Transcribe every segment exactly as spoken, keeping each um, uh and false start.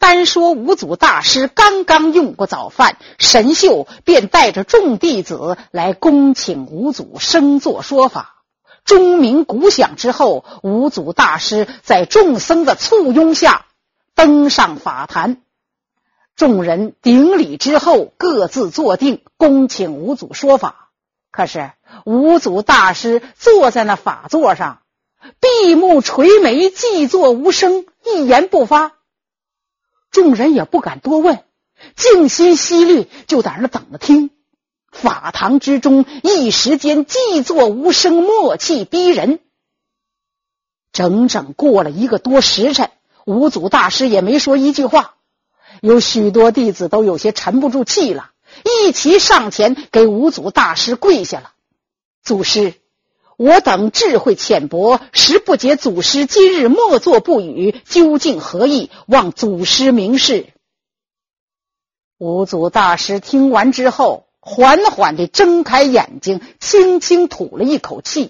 单说五祖大师刚刚用过早饭，神秀便带着众弟子来恭请五祖升座说法。钟鸣鼓响之后，五祖大师在众僧的簇拥下登上法坛，众人顶礼之后各自坐定，恭请五祖说法。可是五祖大师坐在那法座上，闭目垂眉，寂坐无声，一言不发。众人也不敢多问，静心息虑，就在那等着听。法堂之中一时间寂坐无声，默契逼人。整整过了一个多时辰，五祖大师也没说一句话。有许多弟子都有些沉不住气了，一齐上前给五祖大师跪下了。祖师，我等智慧浅薄，实不解祖师今日默坐不语究竟何意，望祖师明示。五祖大师听完之后，缓缓地睁开眼睛，轻轻吐了一口气。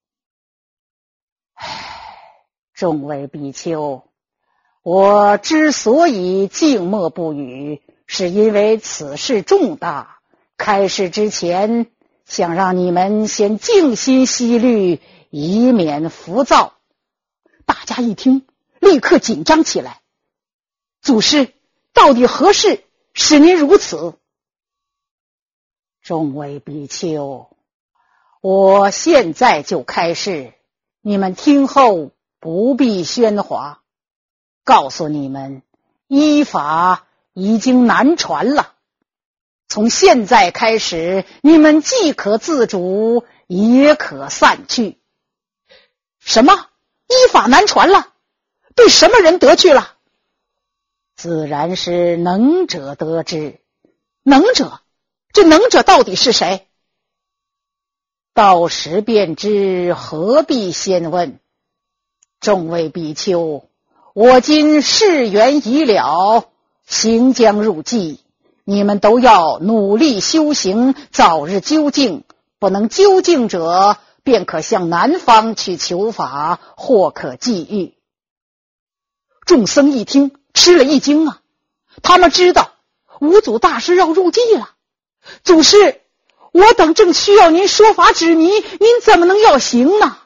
唉，众位比丘，我之所以静默不语，是因为此事重大，开示之前想让你们先静心息虑，以免浮躁。大家一听，立刻紧张起来。祖师，到底何事使您如此？众位比丘，我现在就开示，你们听后不必喧哗。告诉你们，依法已经难传了。从现在开始，你们既可自主，也可散去。什么？依法难传了？对什么人得去了？自然是能者得之。能者？这能者到底是谁？到时便知，何必先问？众位比丘，我今事缘已了，行将入寂，你们都要努力修行，早日究竟。不能究竟者，便可向南方去求法，或可际遇。众僧一听，吃了一惊啊！他们知道五祖大师要入寂了。祖师，我等正需要您说法指迷，您怎么能要行呢？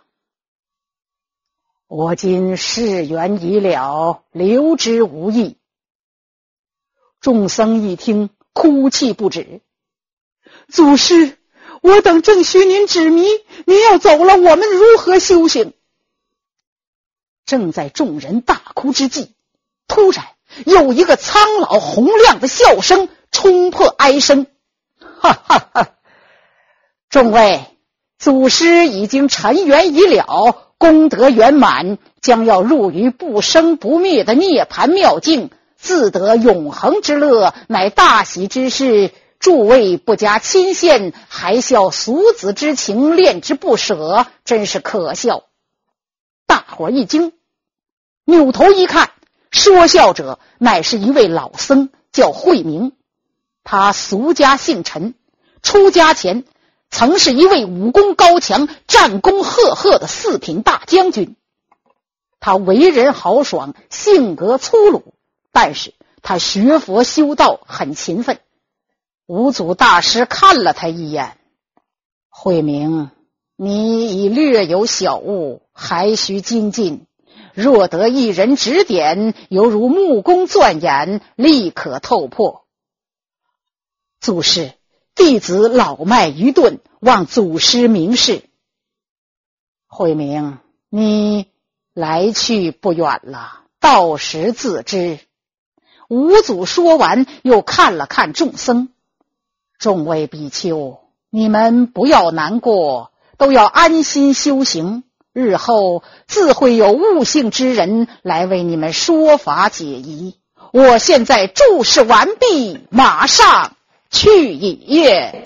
我今事缘已了，留之无益。众僧一听，哭泣不止。祖师，我等正需您指迷，您要走了，我们如何修行？正在众人大哭之际，突然有一个苍老洪亮的笑声冲破哀声。哈哈哈！众位，祖师已经尘缘已了，功德圆满，将要入于不生不灭的涅槃妙境，自得永恒之乐，乃大喜之事。诸位不加亲羡，还笑俗子之情，恋之不舍，真是可笑。大伙儿一惊，扭头一看，说笑者乃是一位老僧，叫慧明。他俗家姓陈，出家前曾是一位武功高强、战功赫赫的四品大将军。他为人豪爽，性格粗鲁，但是他学佛修道很勤奋。五祖大师看了他一眼，慧明，你已略有小悟，还需精进。若得一人指点，犹如木工钻眼，立可透破。祖师，弟子老迈愚钝，望祖师明示。慧明，你来去不远了，到时自知。五祖说完，又看了看众僧。众位比丘，你们不要难过，都要安心修行，日后自会有悟性之人来为你们说法解疑。我现在注释完毕，马上去也。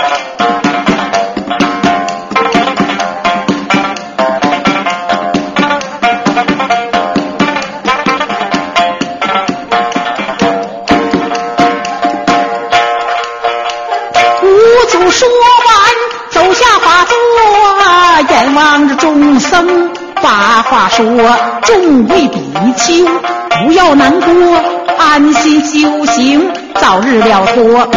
五祖说完，走下法座，眼望着众僧，把话说：众位比丘，不要难过， 安心修行，早日了脱。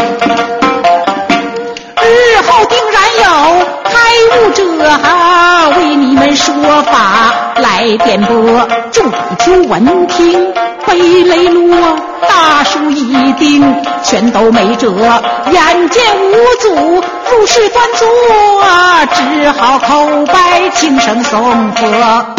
日后定然有开悟者为你们说法来点拨。众比丘闻听飞雷落，大树一定全都没辙。眼见五祖如是端坐，只好口拜轻声诵佛。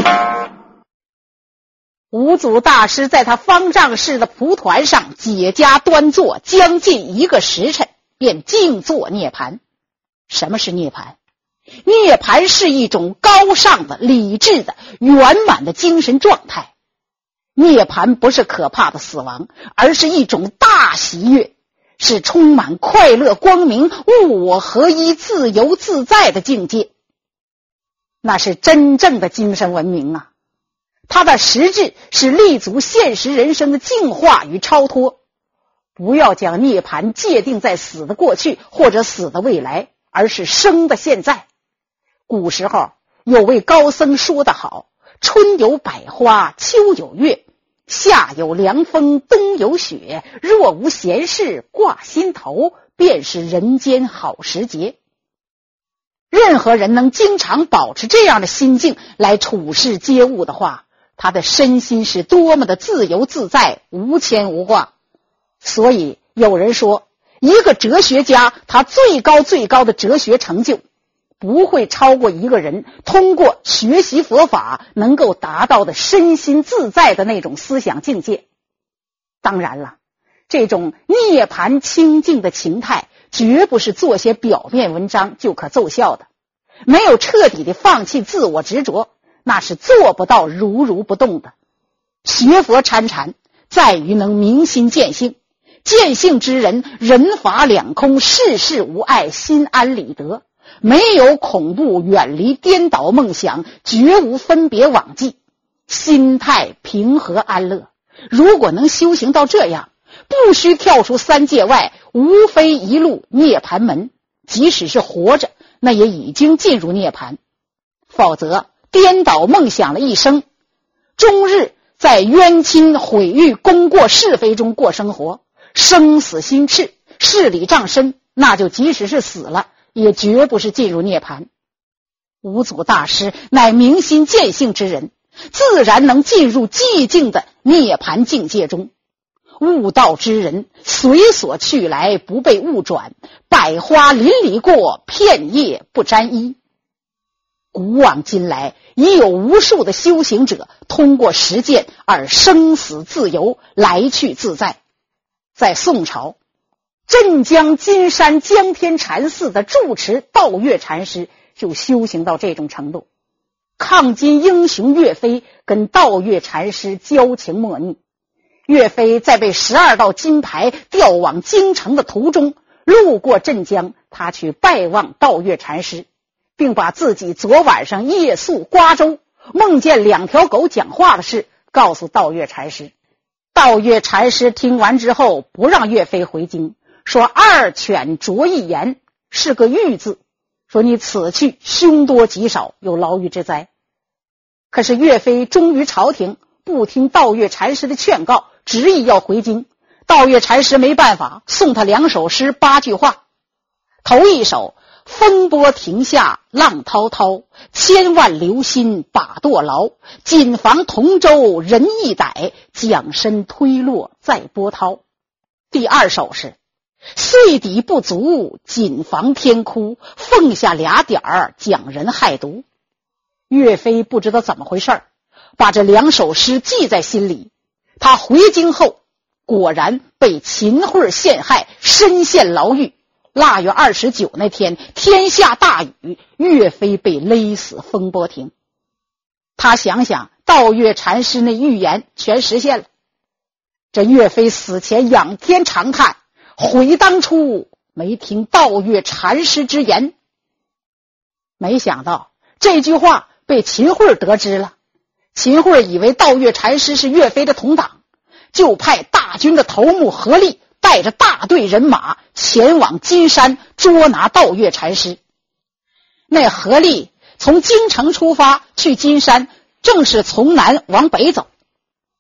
五祖大师在他方丈室的蒲团上解家端坐将近一个时辰，便静坐涅槃。什么是涅槃？涅槃是一种高尚的、理智的、圆满的精神状态。涅槃不是可怕的死亡，而是一种大喜悦，是充满快乐、光明、物我合一、自由自在的境界。那是真正的精神文明啊！它的实质是立足现实人生的净化与超脱。不要将涅槃界定在死的过去或者死的未来，而是生的现在。古时候有位高僧说得好，春有百花，秋有月，夏有凉风，冬有雪，若无闲事挂心头，便是人间好时节。任何人能经常保持这样的心境来处事接物的话，他的身心是多么的自由自在，无牵无挂。所以有人说，一个哲学家他最高最高的哲学成就不会超过一个人通过学习佛法能够达到的身心自在的那种思想境界。当然了，这种涅槃清净的情态绝不是做些表面文章就可奏效的，没有彻底的放弃自我执着，那是做不到如如不动的。学佛参禅在于能明心见性，见性之人人法两空，世事无碍，心安理得，没有恐怖，远离颠倒梦想，绝无分别往迹，心态平和安乐。如果能修行到这样，不需跳出三界外，无非一路涅槃门，即使是活着，那也已经进入涅槃。否则颠倒梦想了一生，终日在冤亲毁誉、功过是非中过生活，生死心炽，势理障深，那就即使是死了，也绝不是进入涅槃。五祖大师乃明心见性之人，自然能进入寂静的涅槃境界中。悟道之人随所去来，不被物转，百花林里过，片叶不沾衣。古往今来，已有无数的修行者通过实践而生死自由，来去自在。在宋朝，镇江金山江天禅寺的住持道月禅师就修行到这种程度。抗金英雄岳飞跟道月禅师交情莫逆，岳飞在被十二道金牌调往京城的途中，路过镇江，他去拜望道月禅师，并把自己昨晚上夜宿瓜州梦见两条狗讲话的事告诉道月禅师。道月禅师听完之后不让岳飞回京，说二犬啄一言，是个欲字，说你此去凶多吉少，有牢狱之灾。可是岳飞忠于朝廷，不听道月禅师的劝告，执意要回京。道月禅师没办法，送他两首诗八句话。头一首，风波停下浪滔滔，千万留心把舵牢，谨防同舟人一歹，桨身推落在波涛。第二首是岁底不足，谨防天哭，缝下俩点儿，将人害毒。岳飞不知道怎么回事，把这两首诗记在心里。他回京后果然被秦桧陷害，身陷牢狱。腊月二十九那天，天下大雨，岳飞被勒死风波亭。他想想道月禅师那预言全实现了。这岳飞死前仰天长叹，悔当初没听道月禅师之言。没想到这句话被秦桧得知了。秦桧以为道月禅师是岳飞的同党，就派大军的头目何力带着大队人马前往金山捉拿道月禅师。那何力从京城出发去金山，正是从南往北走。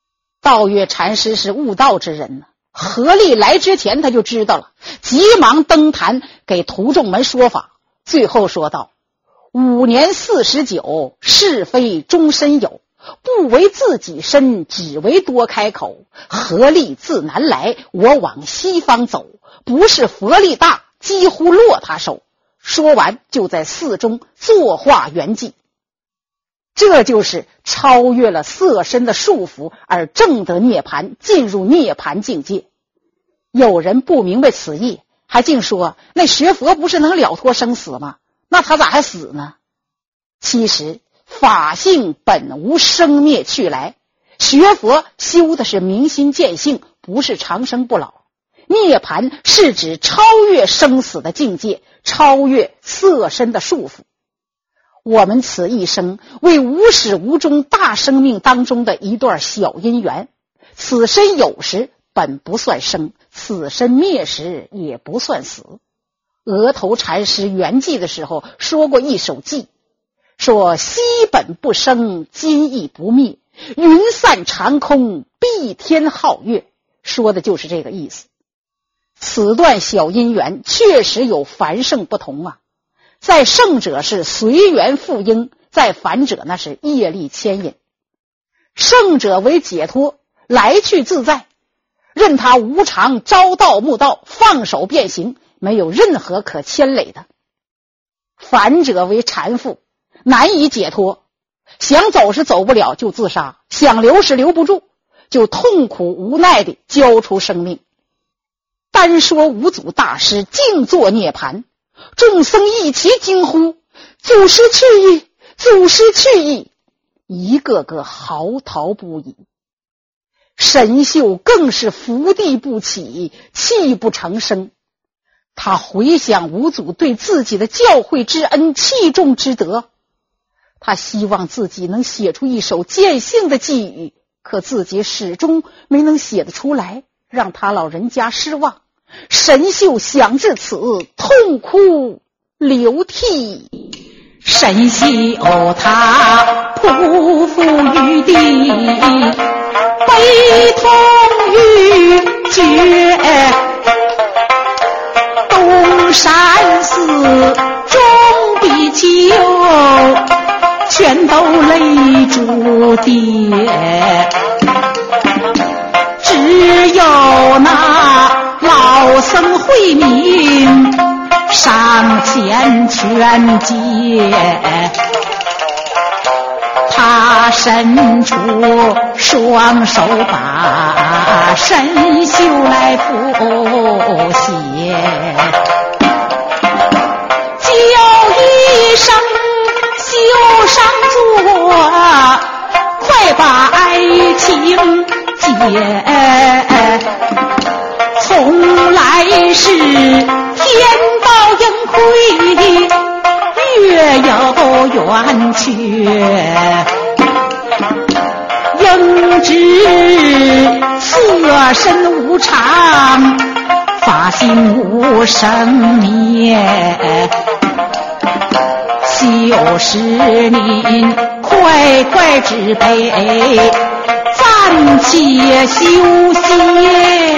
道月禅师是悟道之人呢，何力来之前他就知道了，急忙登坛给徒众们说法。最后说道：五年四十九，是非终身有，不为自己身，只为多开口。何力自南来，我往西方走，不是佛力大，几乎落他手。说完就在寺中作画圆寂。这就是超越了色身的束缚而证得涅槃，进入涅槃境界。有人不明白此意，还竟说那学佛不是能了脱生死吗？那他咋还死呢？其实法性本无生灭去来，学佛修的是明心见性，不是长生不老。涅槃是指超越生死的境界，超越色身的束缚。我们此一生为无始无终大生命当中的一段小因缘，此身有时本不算生，此身灭时也不算死。额头禅师圆寂的时候说过一首偈，说昔本不生，今亦不灭，云散长空，蔽天皓月，说的就是这个意思。此段小因缘确实有凡圣不同啊，在圣者是随缘附应，在凡者那是业力牵引。圣者为解脱，来去自在，任他无常朝道暮道，放手变形，没有任何可牵累的。凡者为缠缚，难以解脱，想走是走不了就自杀，想留是留不住，就痛苦无奈地交出生命。单说五祖大师静坐涅槃，众僧一齐惊呼：祖师去矣，祖师去矣！一个个嚎啕不已。神秀更是伏地不起，泣不成声。他回想五祖对自己的教诲之恩，器重之德，他希望自己能写出一首见性的寄语，可自己始终没能写得出来，让他老人家失望。神秀想至此，痛哭流涕。 神秀他匍匐于地，悲痛欲绝。东山寺众比丘全都泪珠跌，只有那老僧慧明上前劝解。他伸出双手把神秀来扶携，叫一声秀上座，快把爱情解。从来是天道应亏，月有圆缺，应知色身无常，法性无生灭。修士您快快指北，暂且休息。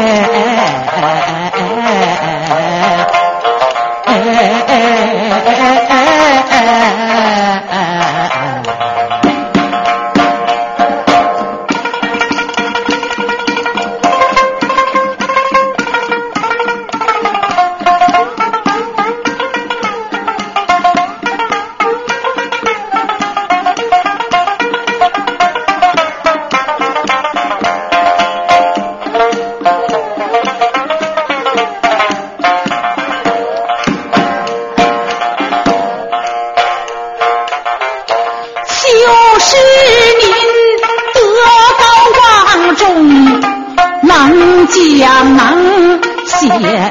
将能写，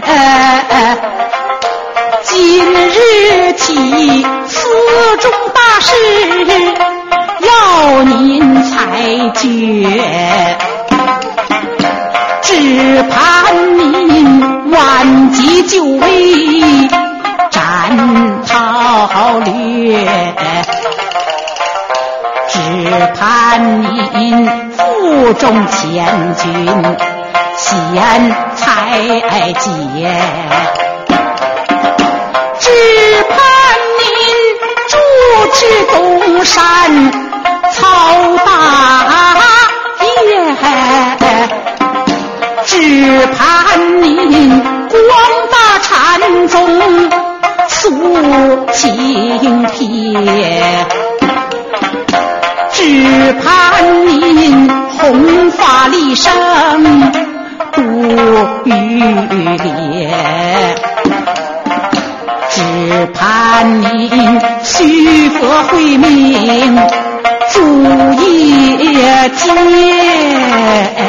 今日起此重大事，要您裁决，只盼您晚集就位，斩韬略，只盼您府中千军现才节，只盼您主持东山曹大业，只盼您广大禅宗肃清撇，只盼您弘法利生度欲烈，只盼您续佛慧命足业界。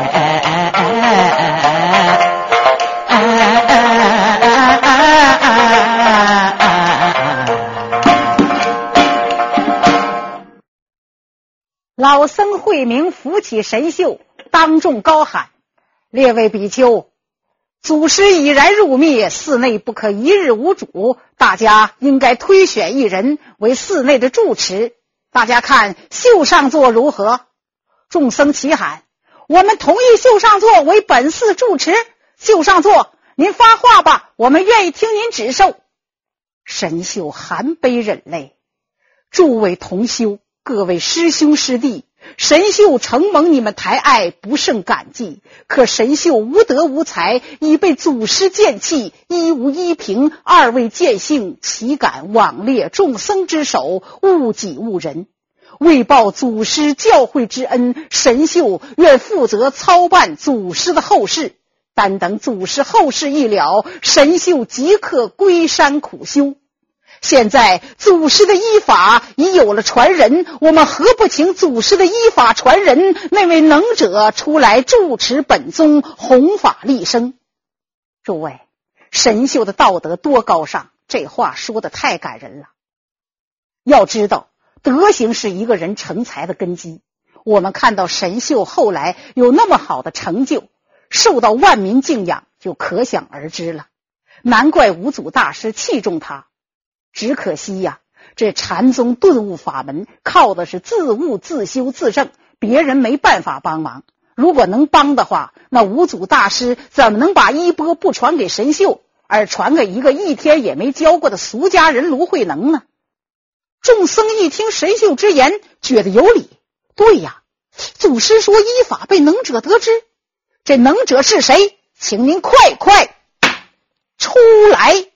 老僧慧明扶起神秀，当众高喊：列位比丘，祖师已然入灭，寺内不可一日无主，大家应该推选一人为寺内的住持，大家看秀上座如何？众僧齐喊：我们同意秀上座为本寺住持。秀上座，您发话吧，我们愿意听您指授。神秀含悲忍泪：诸位同修，各位师兄师弟，神秀承蒙你们抬爱，不胜感激。可神秀无德无才，已被祖师见弃，一无依凭，二位见性，岂敢枉列众僧之手，误己误人。为报祖师教诲之恩，神秀愿负责操办祖师的后事。但等祖师后事一了，神秀即刻归山苦修。现在祖师的依法已有了传人，我们何不请祖师的依法传人那位能者出来主持本宗，弘法利生？诸位，神秀的道德多高尚，这话说得太感人了。要知道，德行是一个人成才的根基。我们看到神秀后来有那么好的成就，受到万民敬仰，就可想而知了。难怪五祖大师器重他。只可惜呀，这禅宗顿悟法门靠的是自悟自修自证，别人没办法帮忙。如果能帮的话，那五祖大师怎么能把衣钵不传给神秀，而传给一个一天也没教过的俗家人卢慧能呢？众僧一听神秀之言，觉得有理。对呀，祖师说依法被能者得知，这能者是谁？请您快快出来。